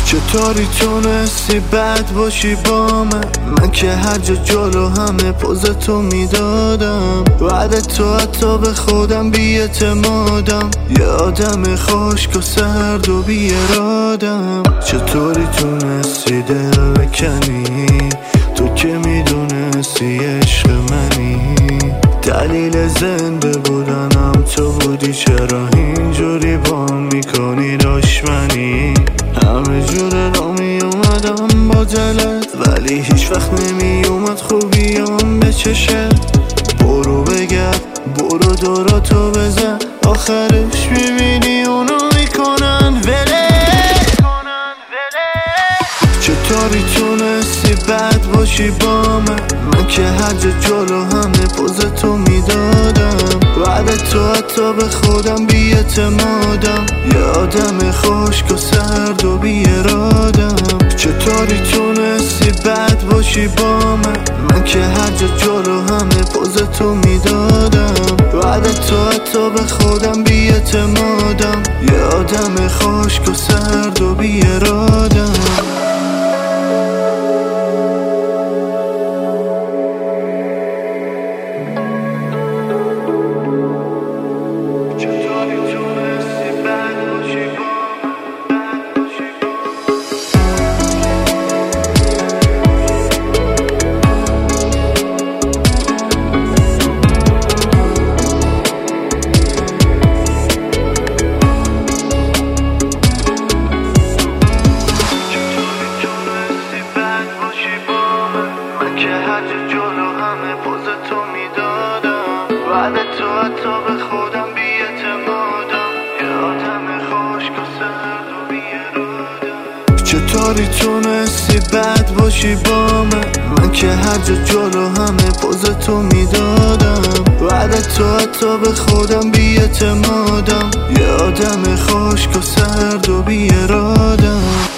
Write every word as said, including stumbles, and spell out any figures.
چطوری تونستی بد باشی با من؟ من که هر جا جلو همه پوزتو میدادم، بعد تو حتی به خودم بی‌اعتمادم، یه آدم خشک و سرد و بی‌ارادم. چطوری تونستی دل بکنی تو که میدونستی عشق منی؟ دلیل زنده بودنم تو بودی، چرا اینجوری با میکنی دشمنی؟ همه جور را می اومدم با دلت، ولی هیچ وقت نمی اومد خوبیام به چشت. برو بگرد، برو دوراتو بزن، آخرش میبینی اونو میکنن وله. چطوری تونستی بد باشی با من؟ من که هر جا جلو همه پوزتو میدادم، بعد تو حتی به خودم بی‌اعتمادم، یه آدم خشک و سرد و بی‌ارادم. چطوری تونستی بد باشی با من؟ من که هر جا جلو همه پوزتو میدادم، بعد تو حتی به خودم بی‌اعتمادم، یه آدم خشک و سرد و بی‌ارادم. بعد تو حتی به خودم بی‌اعتمادم، یه آدم خشک و سرد و بی‌ارادم. چطوری تونستی بد باشی با من؟ من که هر جا جلو همه پوزتو میدادم، بعد تو حتی به خودم بی‌اعتمادم، یه آدم خشک و سرد و بی‌ارادم.